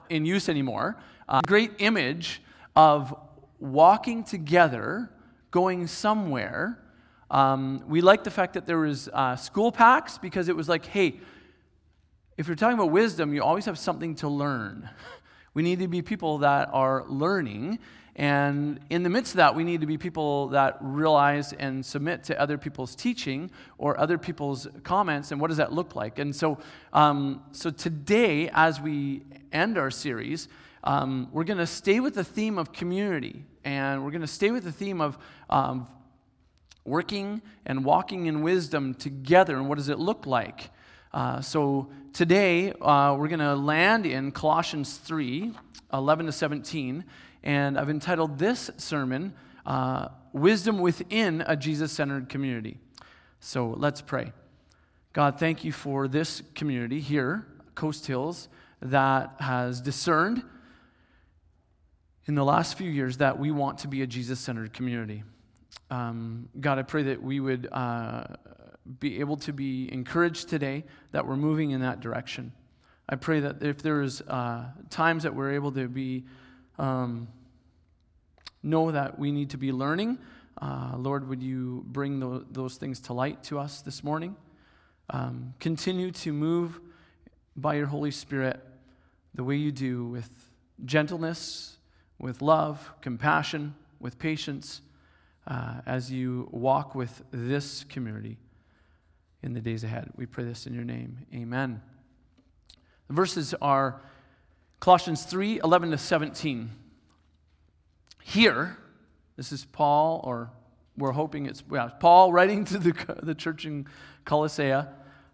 in use anymore. Great image of walking together, going somewhere. We like the fact that there was school packs, because it was like, hey, if you're talking about wisdom, you always have something to learn. We need to be people that are learning, and in the midst of that, we need to be people that realize and submit to other people's teaching or other people's comments, and what does that look like? And so today, as we end our series, we're going to stay with the theme of community, and we're going to stay with the theme of working and walking in wisdom together, and what does it look like? So today, we're going to land in Colossians 3, 11 to 17, and I've entitled this sermon, Wisdom Within a Jesus-Centered Community. So let's pray. God, thank you for this community here, Coast Hills, that has discerned in the last few years that we want to be a Jesus-centered community. God, I pray that we would be able to be encouraged today that we're moving in that direction. I pray that if there's times that we're able to be know that we need to be learning, Lord, would you bring those things to light to us this morning? Continue to move by your Holy Spirit the way you do, with gentleness, with love, compassion, with patience, as you walk with this community in the days ahead. We pray this in your name. Amen. The verses are Colossians 3, 11 to 17. Here, this is Paul, or we're hoping it's Paul writing to the church in Colossae,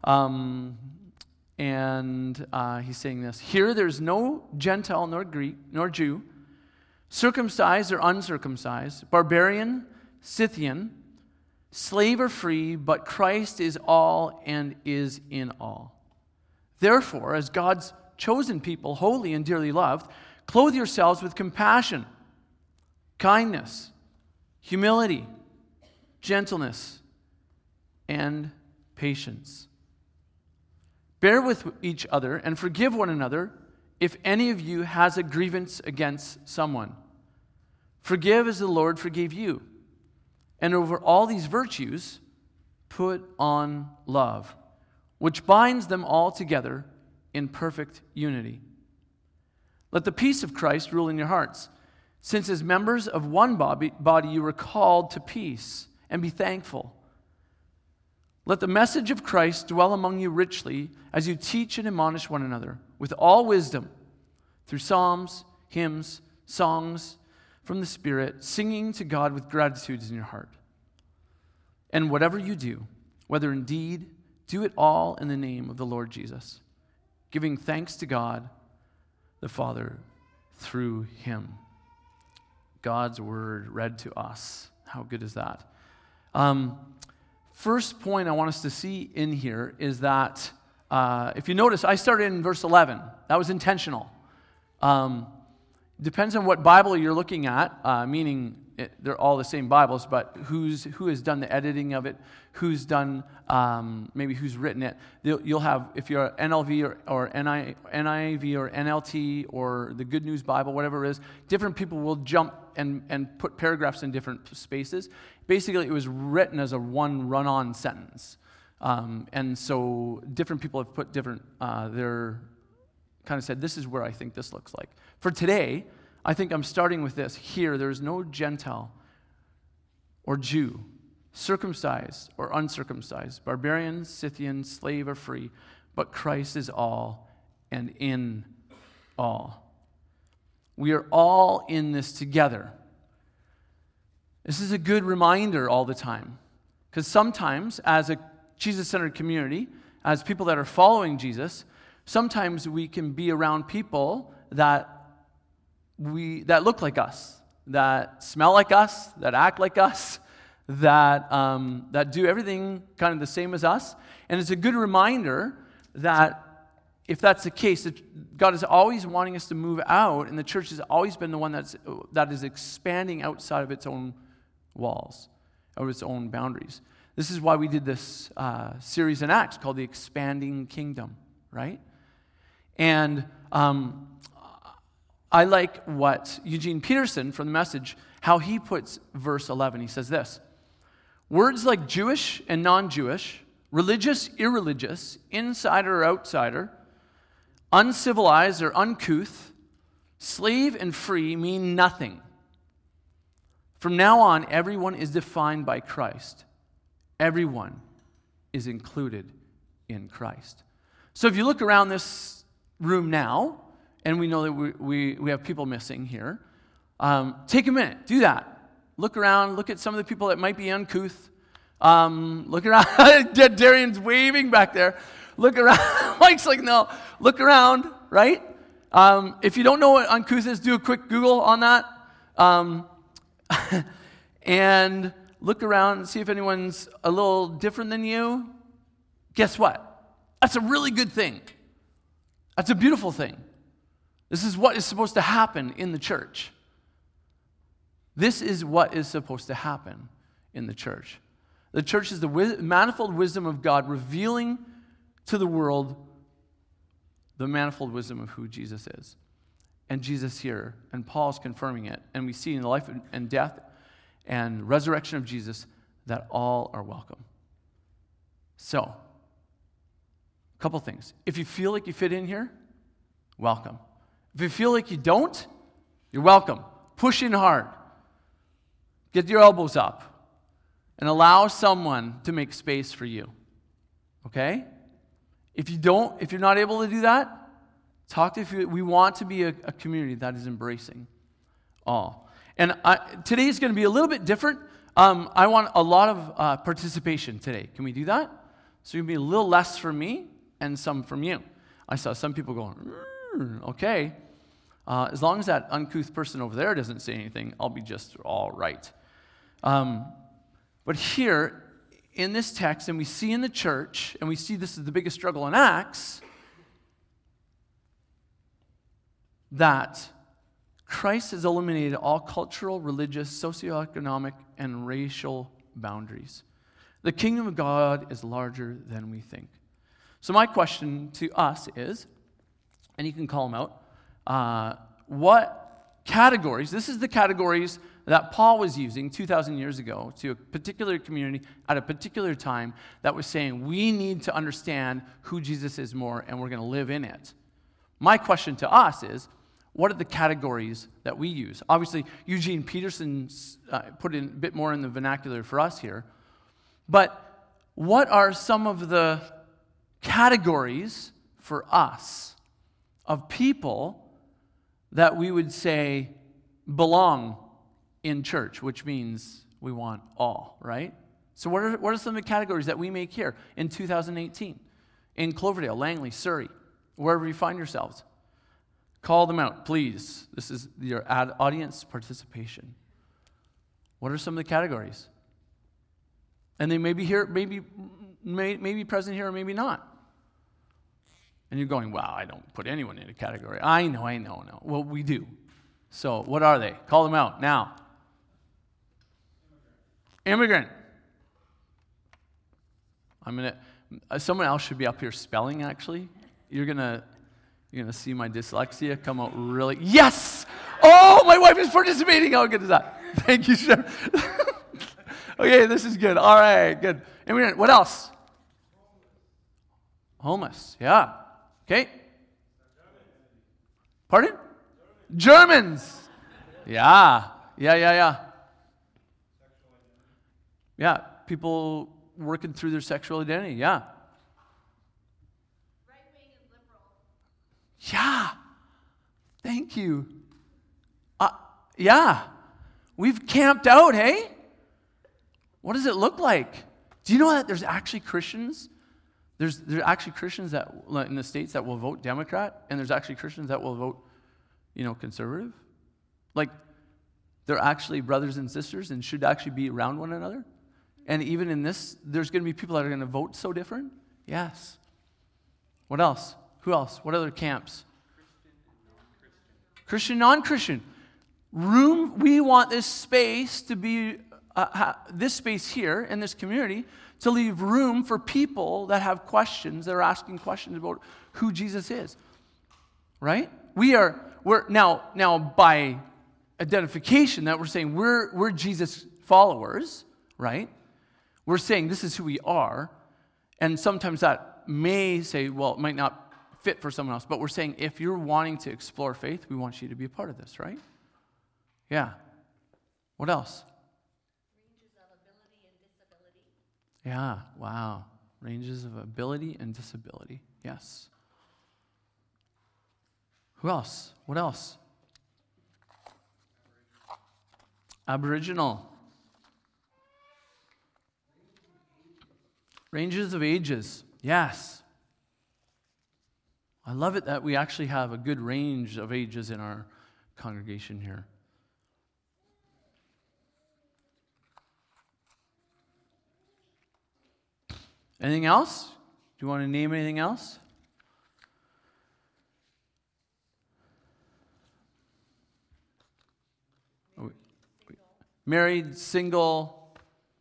and he's saying this. Here there's no Gentile nor Greek nor Jew, circumcised or uncircumcised, barbarian, Scythian, slave or free, but Christ is all and is in all. Therefore, as God's chosen people, holy and dearly loved, clothe yourselves with compassion, kindness, humility, gentleness, and patience. Bear with each other and forgive one another if any of you has a grievance against someone. Forgive as the Lord forgave you. And over all these virtues, put on love, which binds them all together in perfect unity. Let the peace of Christ rule in your hearts, since as members of one body you were called to peace, and be thankful. Let the message of Christ dwell among you richly as you teach and admonish one another with all wisdom, through psalms, hymns, songs from the Spirit, singing to God with gratitude in your heart. And whatever you do, whether in deed, do it all in the name of the Lord Jesus, giving thanks to God the Father through him. God's word read to us. How good is that? First point I want us to see in here is that, if you notice, I started in verse 11. That was intentional. Depends on what Bible you're looking at, meaning they're all the same Bibles, but who has done the editing of it, who's done, maybe who's written it. You'll have, if you're NLV or NIV or NLT or the Good News Bible, whatever it is, different people will jump and put paragraphs in different spaces. Basically, it was written as a one run-on sentence. And so different people have put different, they're kind of said, this is where I think this looks like. For today, I think I'm starting with this. Here, there's no Gentile or Jew, circumcised or uncircumcised, barbarian, Scythian, slave or free, but Christ is all and in all. We are all in this together. This is a good reminder all the time, because sometimes as a Jesus-centered community, as people that are following Jesus, sometimes we can be around people that look like us, that smell like us, that act like us, that do everything kind of the same as us. And it's a good reminder that if that's the case, that God is always wanting us to move out, and the church has always been the one that is expanding outside of its own walls, or its own boundaries. This is why we did this series in Acts called The Expanding Kingdom, right? And I like what Eugene Peterson from The Message, how he puts verse 11. He says this: words like Jewish and non-Jewish, religious, irreligious, insider or outsider, uncivilized or uncouth, slave and free mean nothing. From now on, everyone is defined by Christ. Everyone is included in Christ. So if you look around this room now, and we know that we have people missing here, take a minute, do that. Look around, look at some of the people that might be uncouth. Look around. Darian's waving back there. Look around. Mike's like, no. Look around, right? If you don't know what uncouth is, do a quick Google on that. And look around and see if anyone's a little different than you. Guess what? That's a really good thing. That's a beautiful thing. This is what is supposed to happen in the church. This is what is supposed to happen in the church. The church is the manifold wisdom of God revealing to the world the manifold wisdom of who Jesus is. And Jesus here, and Paul's confirming it, and we see in the life and death and resurrection of Jesus that all are welcome. So, a couple things. If you feel like you fit in here, welcome. If you feel like you don't, you're welcome. Push in hard. Get your elbows up and allow someone to make space for you. Okay? If you're not able to do that, we want to be a community that is embracing all. And today is going to be a little bit different. I want a lot of participation today. Can we do that? So it's going to be a little less for me and some from you. I saw some people going, okay. As long as that uncouth person over there doesn't say anything, I'll be just all right. But here, in this text, and we see in the church, and we see this is the biggest struggle in Acts, that Christ has eliminated all cultural, religious, socioeconomic, and racial boundaries. The kingdom of God is larger than we think. So my question to us is, and you can call them out, what categories, this is the categories that Paul was using 2,000 years ago to a particular community at a particular time that was saying, we need to understand who Jesus is more and we're going to live in it. My question to us is, what are the categories that we use? Obviously, Eugene Peterson put in a bit more in the vernacular for us here. But what are some of the categories for us of people that we would say belong in church, which means we want all, right? So what are some of the categories that we make here in 2018? In Cloverdale, Langley, Surrey, wherever you find yourselves. Call them out, please. This is your audience participation. What are some of the categories? And they may be here, maybe present here, or maybe not. And you're going, wow, I don't put anyone in a category. I know. Well, we do. So what are they? Call them out now. Immigrant. Someone else should be up here spelling, actually. You're gonna see my dyslexia come out really. Yes! Oh, my wife is participating. How good is that? Thank you, sir. Okay, this is good. All right, good. Immigrant. What else? Homeless. Yeah. Okay. Pardon? Germans. Yeah. Yeah, people working through their sexual identity, yeah. Right-wing and liberal. Yeah, thank you. Yeah, we've camped out, hey? What does it look like? Do you know that there's actually Christians? There's actually Christians that in the States that will vote Democrat, and there's actually Christians that will vote, conservative. Like, they're actually brothers and sisters and should actually be around one another. And even in this, there's going to be people that are going to vote so different? Yes. What else? Who else? What other camps? Christian, non-Christian. We want this space to be, this space here in this community, to leave room for people that have questions, that are asking questions about who Jesus is. Right? We are we're now by identification that we're saying we're Jesus followers, right? We're saying this is who we are, and sometimes that may say, well, it might not fit for someone else, but we're saying if you're wanting to explore faith, we want you to be a part of this, right? Yeah. What else? Ranges of ability and disability. Yeah, wow. Ranges of ability and disability. Yes. Who else? What else? Aboriginal. Ranges of ages. Yes. I love it that we actually have a good range of ages in our congregation here. Anything else? Do you want to name anything else? Married, single.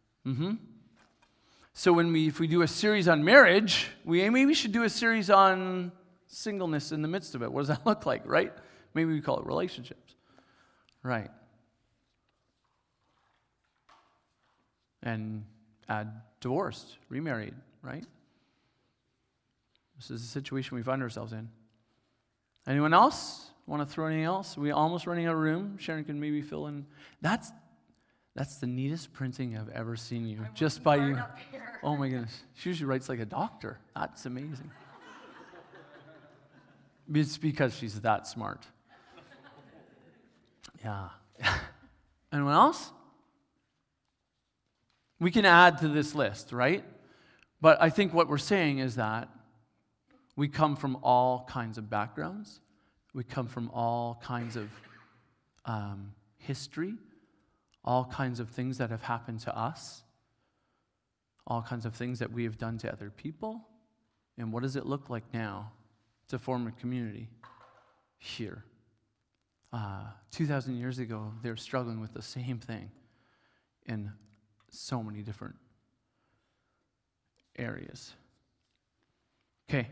So if we do a series on marriage, we maybe should do a series on singleness in the midst of it. What does that look like, right? Maybe we call it relationships. Right. And add divorced, remarried, right? This is the situation we find ourselves in. Anyone else? Want to throw anything else? Are we almost running out of room? Sharon can maybe fill in. That's the neatest printing I've ever seen you. Just by you. Oh my goodness. She usually writes like a doctor. That's amazing. It's because she's that smart. Yeah. Anyone else? We can add to this list, right? But I think what we're saying is that we come from all kinds of backgrounds. We come from all kinds of history, all kinds of things that have happened to us, all kinds of things that we have done to other people. And what does it look like now to form a community here? 2,000 years ago, they were struggling with the same thing in so many different areas. Okay.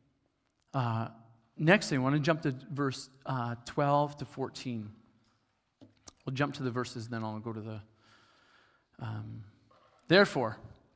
Next thing, I want to jump to verse 12 to 14. We'll jump to the verses, then I'll go to the... Therefore,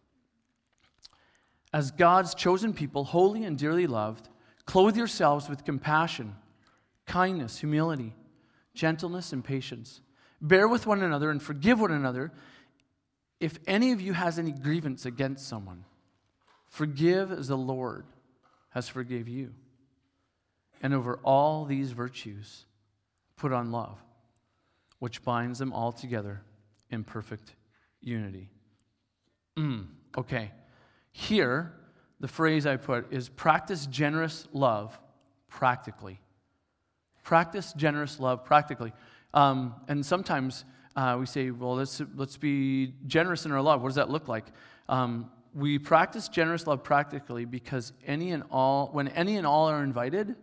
as God's chosen people, holy and dearly loved, clothe yourselves with compassion, kindness, humility, gentleness, and patience. Bear with one another and forgive one another if any of you has any grievance against someone. Forgive as the Lord has forgave you. And over all these virtues, put on love, which binds them all together in perfect unity. Okay. Here, the phrase I put is practice generous love practically. Practice generous love practically. And sometimes we say, well, let's be generous in our love. What does that look like? We practice generous love practically because when any and all are invited,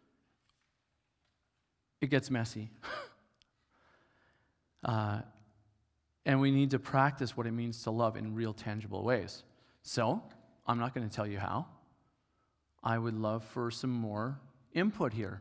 it gets messy. And we need to practice what it means to love in real, tangible ways. So, I'm not going to tell you how. I would love for some more input here.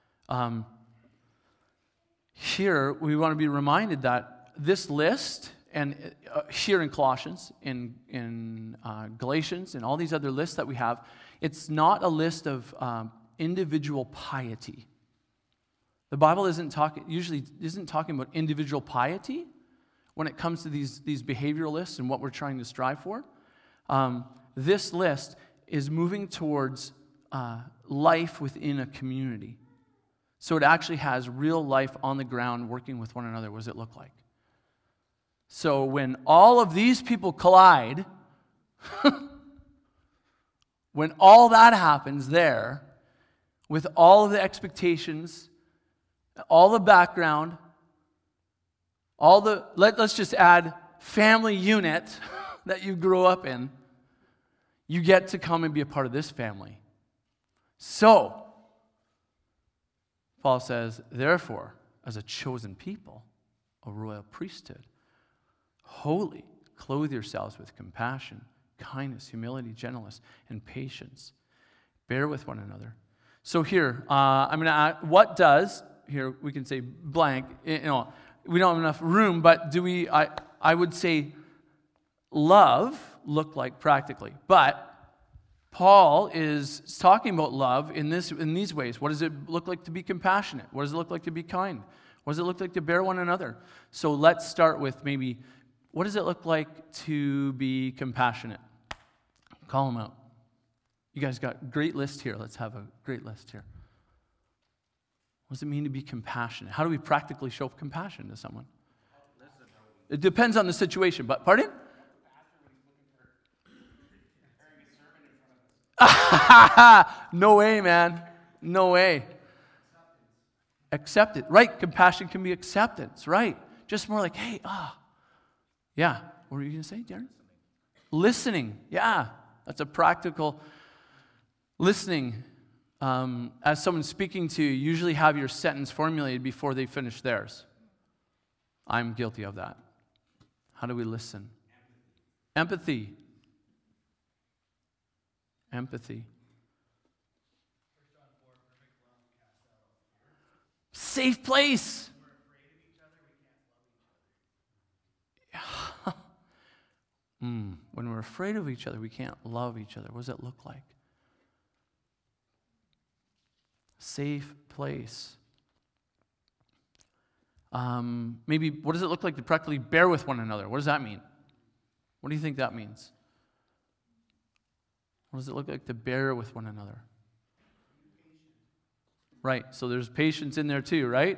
Here, we want to be reminded that this list, and here in Colossians, in Galatians, and all these other lists that we have, it's not a list of individual piety. The Bible usually isn't talking about individual piety when it comes to these behavioral lists and what we're trying to strive for. This list is moving towards life within a community. So it actually has real life on the ground working with one another. What does it look like? So when all of these people collide, when all that happens there, with all of the expectations, all the background, let's just add family unit that you grew up in, you get to come and be a part of this family. So, Paul says, therefore, as a chosen people, a royal priesthood, holy, clothe yourselves with compassion, kindness, humility, gentleness, and patience. Bear with one another. So here, I'm going to add, what does, here, we can say blank. We don't have enough room, but do we, I would say love look like practically. But Paul is talking about love in these ways. What does it look like to be compassionate? What does it look like to be kind? What does it look like to bear one another? So let's start with maybe, what does it look like to be compassionate? Call them out. You guys got a great list here. Let's have a great list here. What does it mean to be compassionate? How do we practically show compassion to someone? It depends on the situation, but pardon? No way, man. No way. Accept it. Right. Compassion can be acceptance. Right. Just more like, hey, yeah. What were you going to say, Darren? Listening. Yeah. That's a practical listening. As someone's speaking to you, usually have your sentence formulated before they finish theirs. I'm guilty of that. How do we listen? Empathy. Empathy. Safe place. When we're afraid of each other, we can't love each other. What does it look like? Safe place. Maybe, what does it look like to practically bear with one another? What does that mean? What do you think that means? What does it look like to bear with one another? Right, so there's patience in there too, right?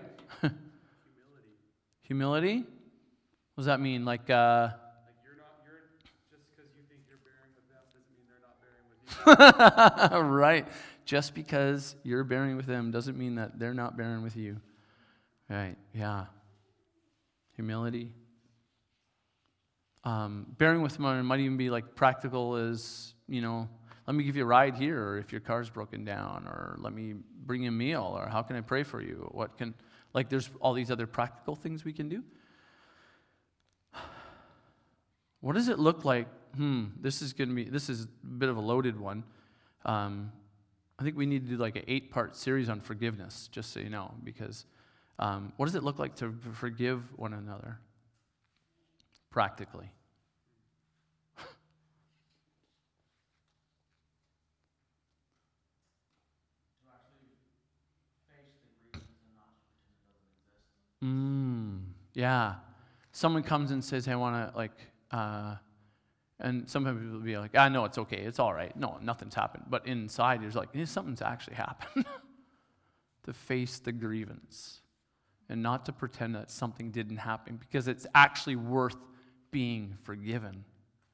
Humility. What does that mean? Like just because you think you're bearing with them doesn't mean they're not bearing with you. Right. Just because you're bearing with them doesn't mean that they're not bearing with you. Right, yeah. Humility. Bearing with one might even be like practical as, let me give you a ride here, or if your car's broken down, or let me bring you a meal, or how can I pray for you? There's all these other practical things we can do. What does it look like? This is a bit of a loaded one. I think we need to do like an 8-part series on forgiveness, just so you know, because what does it look like to forgive one another practically? Yeah. Someone comes and says, hey, I want to, and sometimes people will be like, no, it's okay, it's all right. No, nothing's happened. But inside, there's like, something's actually happened. To face the grievance and not to pretend that something didn't happen, because it's actually worth being forgiven.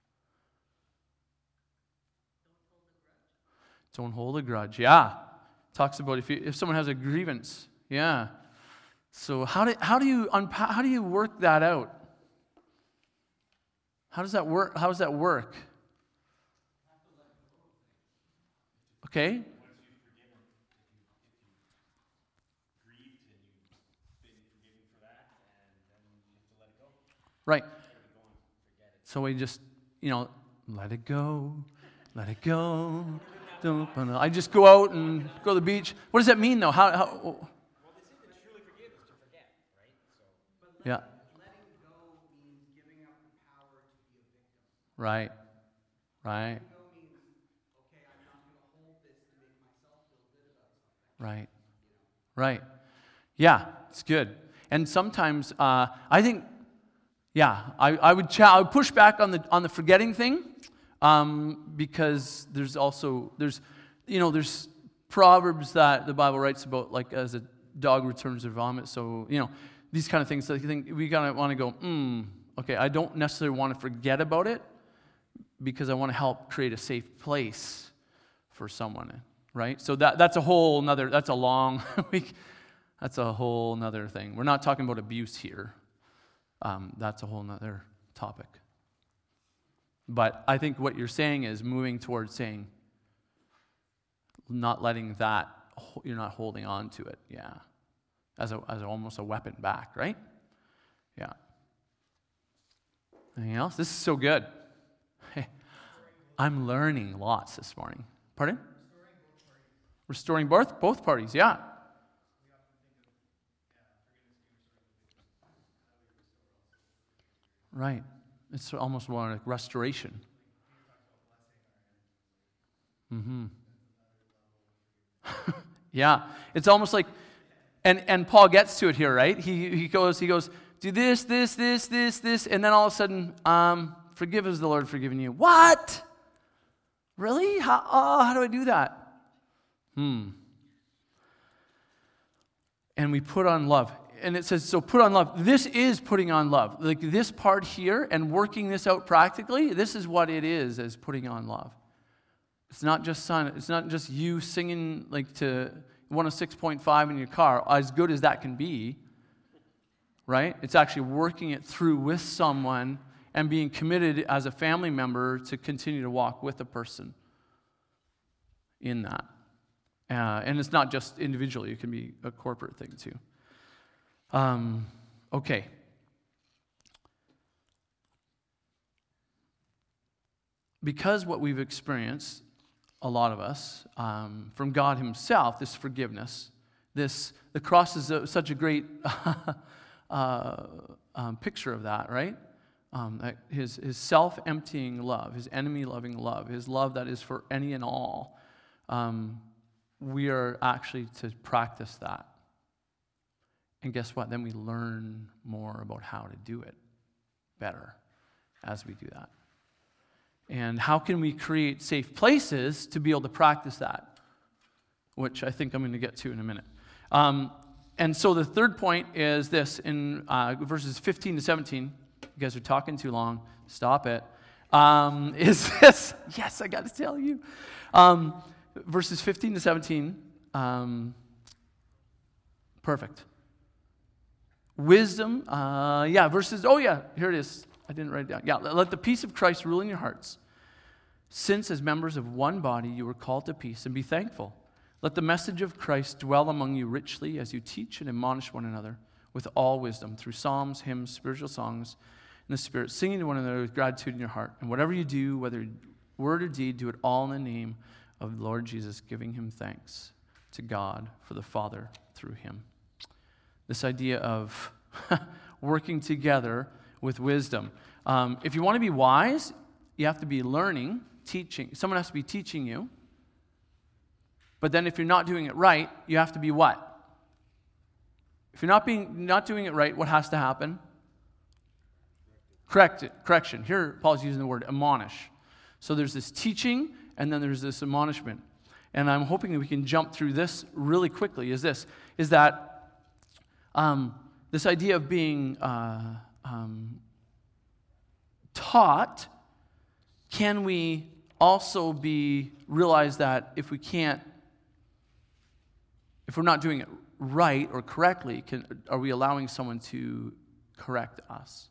Don't hold a grudge. Yeah. Talks about if someone has a grievance. Yeah. So how do you work that out? How does that work? How does that work? Okay. Once you've forgiven, if you grieved and you've been forgiven for that, and then you have to let it go. Right. Forget it. So we just, let it go, let it go. I just go out and go to the beach. What does that mean, though? How? Well, they say to truly forgive is to forget, right? So. Yeah. Letting go means giving up the power to be a victim. Right. Right. Letting go means, okay, I'm not going to hold this to make myself feel good about something. Right. Right. Yeah, it's good. And sometimes I think, I would push back on the forgetting thing, because there's proverbs that the Bible writes about, like as a dog returns to vomit. So these kind of things. So I think we gotta want to go. Okay, I don't necessarily want to forget about it, because I want to help create a safe place for someone. Right. So that's a whole nother. That's a long week. That's a whole nother thing. We're not talking about abuse here. That's a whole nother topic. But I think what you're saying is moving towards saying, not letting that, you're not holding on to it, as almost a weapon back, right? Yeah. Anything else? This is so good. Hey, I'm learning lots this morning. Pardon? Restoring both parties, yeah. Right. It's almost more like restoration. Mm-hmm. Yeah. It's almost like, and Paul gets to it here, right? He goes, do this, and then all of a sudden, forgive as the Lord forgiven you. What? Really? How do I do that? And we put on love. And it says, so put on love. This is putting on love. Like this part here and working this out practically, this is what it is as putting on love. It's not just you singing like to 106.5 in your car, as good as that can be, right? It's actually working it through with someone and being committed as a family member to continue to walk with a person in that. And it's not just individually, it can be a corporate thing too. Okay. Because what we've experienced, a lot of us, from God himself, this forgiveness, the cross is such a great picture of that, right? His self-emptying love, his enemy-loving love, his love that is for any and all. We are actually to practice that. And guess what? Then we learn more about how to do it better as we do that. And how can we create safe places to be able to practice that? Which I think I'm going to get to in a minute. And so the third point is this, in verses 15 to 17. You guys are talking too long. Stop it. Is this, yes, I got to tell you. Verses 15 to 17. Perfect. Wisdom, here it is. I didn't write it down. Yeah, let the peace of Christ rule in your hearts. Since as members of one body you were called to peace, and be thankful. Let the message of Christ dwell among you richly as you teach and admonish one another with all wisdom through psalms, hymns, spiritual songs, in the Spirit, singing to one another with gratitude in your heart. And whatever you do, whether word or deed, do it all in the name of the Lord Jesus, giving him thanks to God for the Father through him. This idea of working together with wisdom. If you want to be wise, you have to be learning, teaching. Someone has to be teaching you. But then if you're not doing it right, you have to be what? If you're not doing it right, what has to happen? Correction. Here, Paul's using the word admonish. So there's this teaching, and then there's this admonishment. And I'm hoping that we can jump through this really quickly, is that this idea of being taught, can we also realize that if we're not doing it right or correctly, are we allowing someone to correct us?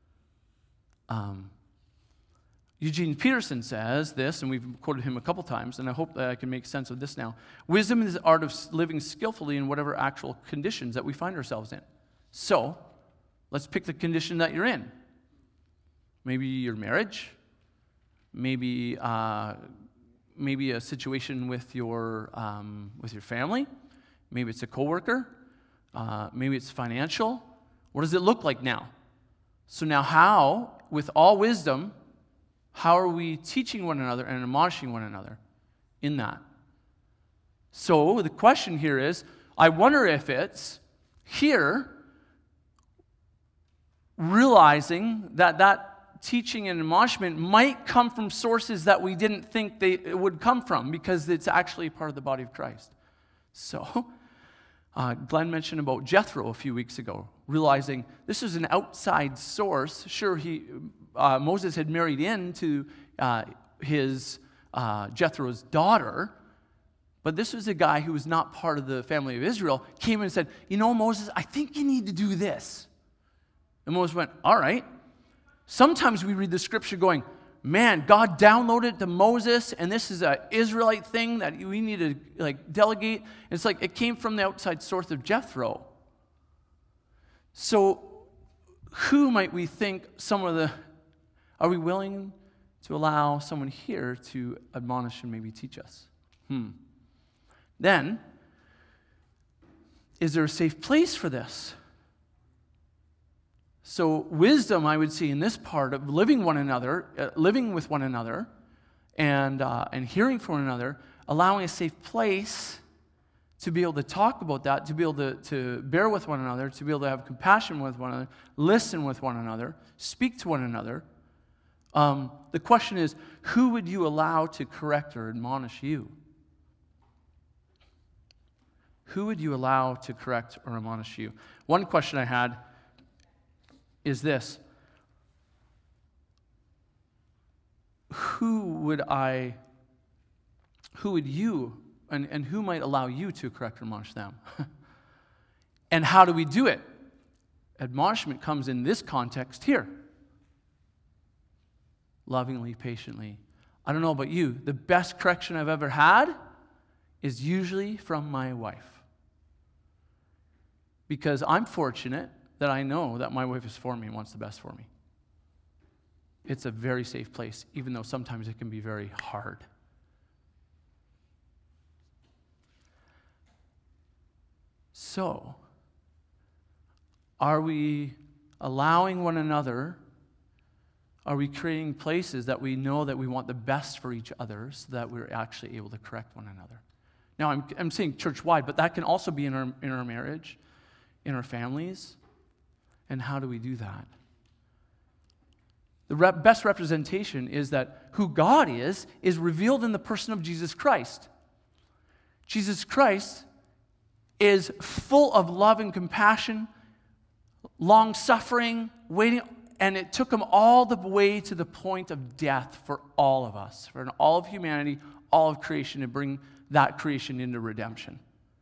Eugene Peterson says this, and we've quoted him a couple times, and I hope that I can make sense of this now. Wisdom is the art of living skillfully in whatever actual conditions that we find ourselves in. So, let's pick the condition that you're in. Maybe your marriage, maybe a situation with your family, maybe it's a coworker, maybe it's financial. What does it look like now? So now how, with all wisdom, how are we teaching one another and admonishing one another in that? So the question here is, I wonder if it's here realizing that teaching and admonishment might come from sources that we didn't think it would come from because it's actually part of the body of Christ. So Glenn mentioned about Jethro a few weeks ago, realizing this was an outside source. Sure, Moses had married into his Jethro's daughter, but this was a guy who was not part of the family of Israel, came and said, Moses, I think you need to do this. And Moses went, all right. Sometimes we read the scripture going, man, God downloaded it to Moses, and this is an Israelite thing that we need to delegate. And it's like it came from the outside source of Jethro. So who might we think are we willing to allow someone here to admonish and maybe teach us? Then, is there a safe place for this? So wisdom, I would see in this part of living with one another, and hearing from one another, allowing a safe place to be able to talk about that, to be able to bear with one another, to be able to have compassion with one another, listen with one another, speak to one another. The question is, who would you allow to correct or admonish you? Who would you allow to correct or admonish you? One question I had is this: who would you, and who might allow you to correct or admonish them? And how do we do it? Admonishment comes in this context here. Lovingly, patiently. I don't know about you, the best correction I've ever had is usually from my wife. Because I'm fortunate that I know that my wife is for me and wants the best for me. It's a very safe place, even though sometimes it can be very hard. So, are we allowing one another? Are we creating places that we know that we want the best for each other so that we're actually able to correct one another? Now, I'm saying church-wide, but that can also be in our marriage, in our families. And how do we do that? The best representation is that who God is revealed in the person of Jesus Christ. Jesus Christ is full of love and compassion, long-suffering, waiting, and it took him all the way to the point of death for all of us, for all of humanity, all of creation, to bring that creation into redemption.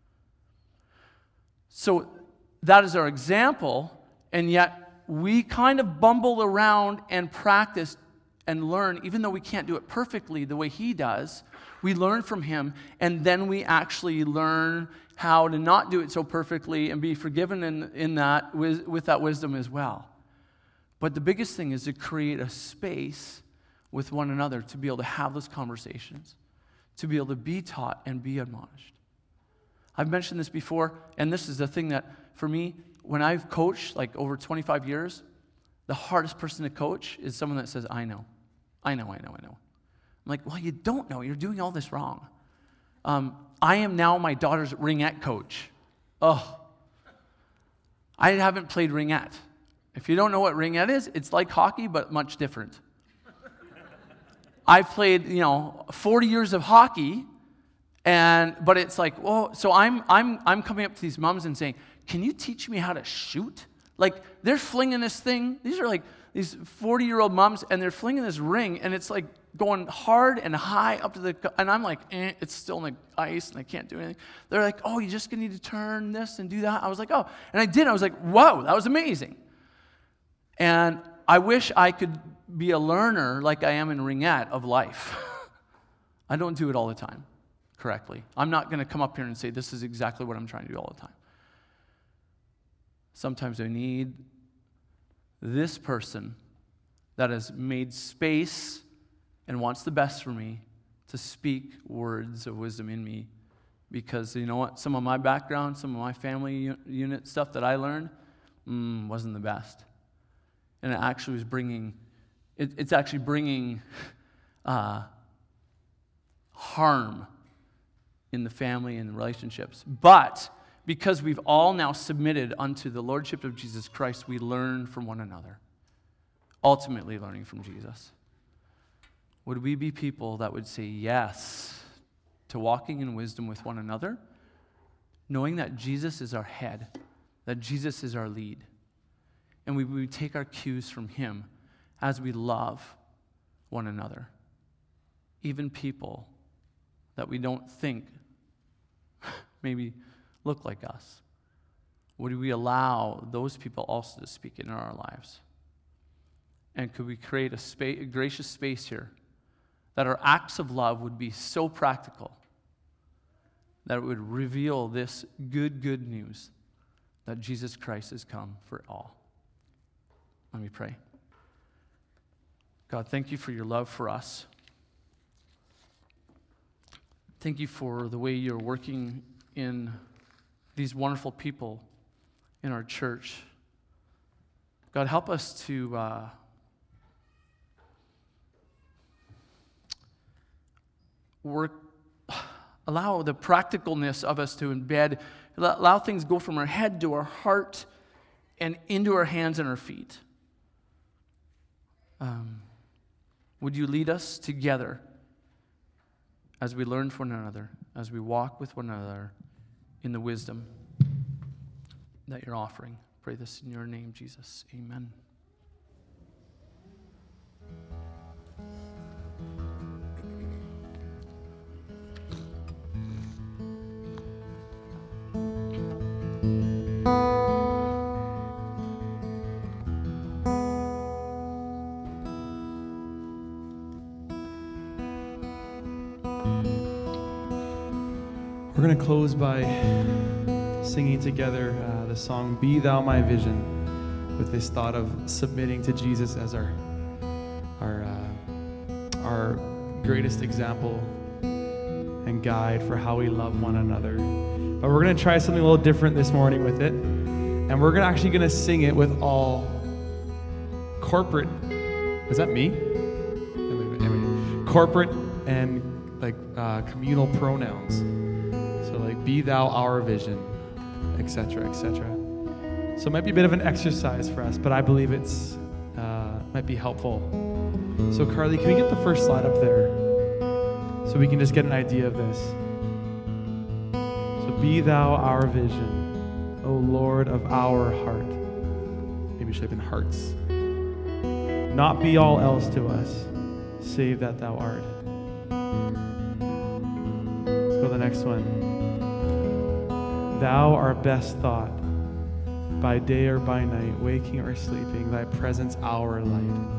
So that is our example, and yet we kind of bumble around and practice and learn, even though we can't do it perfectly the way he does. We learn from him, and then we actually learn how to not do it so perfectly and be forgiven in that with that wisdom as well. But the biggest thing is to create a space with one another to be able to have those conversations, to be able to be taught and be admonished. I've mentioned this before, and this is the thing that, for me, when I've coached, like over 25 years, the hardest person to coach is someone that says, I know. I'm like, well, you don't know. You're doing all this wrong. I am now my daughter's ringette coach. Oh, I haven't played ringette. If you don't know what ringette is, it's like hockey, but much different. I've played, 40 years of hockey, but it's like, well, so I'm coming up to these moms and saying, can you teach me how to shoot? Like, they're flinging this thing. These are like these 40-year-old moms, and they're flinging this ring, and it's like going hard and high up to the, and I'm like, it's still in the ice, and I can't do anything. They're like, oh, you just need to turn this and do that. I was like, oh, and I did. I was like, whoa, that was amazing. And I wish I could be a learner like I am in ringette of life. I don't do it all the time correctly. I'm not going to come up here and say this is exactly what I'm trying to do all the time. Sometimes I need this person that has made space and wants the best for me to speak words of wisdom in me. Because you know what? Some of my background, some of my family unit stuff that I learned wasn't the best. And it actually was bringing harm in the family and the relationships. But because we've all now submitted unto the lordship of Jesus Christ, we learn from one another, ultimately learning from Jesus. Would we be people that would say yes to walking in wisdom with one another, knowing that Jesus is our head, that Jesus is our lead, and we would take our cues from him as we love one another, even people that we don't think maybe look like us? Would we allow those people also to speak into our lives? And could we create a gracious space here that our acts of love would be so practical that it would reveal this good news that Jesus Christ has come for all? Let me pray. God, thank you for your love for us. Thank you for the way you're working in these wonderful people in our church. God, help us to allow the practicalness of us to embed, allow things go from our head to our heart and into our hands and our feet. Would you lead us together as we learn from one another, as we walk with one another in the wisdom that you're offering? Pray this in your name, Jesus. Amen. We're going to close by singing together the song Be Thou My Vision, with this thought of submitting to Jesus as our greatest example and guide for how we love one another. But we're going to try something a little different this morning with it, and we're actually going to sing it with all corporate, is that me? Corporate and communal pronouns. So be thou our vision, etc., etc. So it might be a bit of an exercise for us, but I believe it's might be helpful. So Carly, can we get the first slide up there so we can just get an idea of this? So be thou our vision, O Lord of our heart. Maybe it should have been hearts. Not be all else to us, save that thou art. Let's go to the next one. Thou our best thought, by day or by night, waking or sleeping, thy presence our light.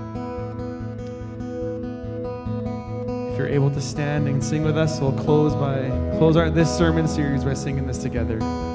If you're able to stand and sing with us, we'll close this sermon series by singing this together.